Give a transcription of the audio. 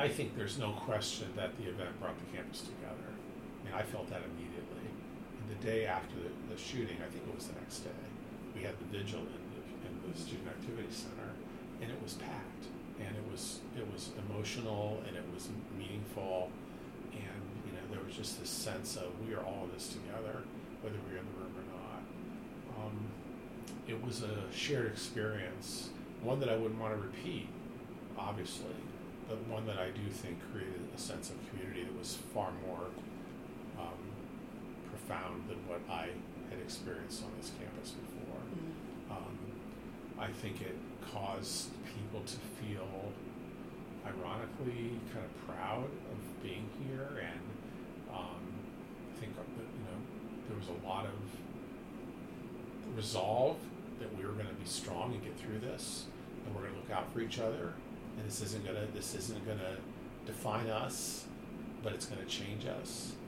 I think there's no question that the event brought the campus together. I mean, I felt that immediately. And the day after the shooting, I think it was the next day, we had the vigil in the Student Activity Center, and it was packed, and it was emotional, and it was meaningful, and there was just this sense of we are all in this together, whether we're in the room or not. It was a shared experience, one that I wouldn't want to repeat, obviously, but one that I do think created a sense of community that was far more profound than what I had experienced on this campus before. I think it caused people to feel, ironically, kind of proud of being here, and I think there was a lot of resolve that we were going to be strong and get through this, and we're going to look out for each other, and this isn't going to define us, but it's going to change us.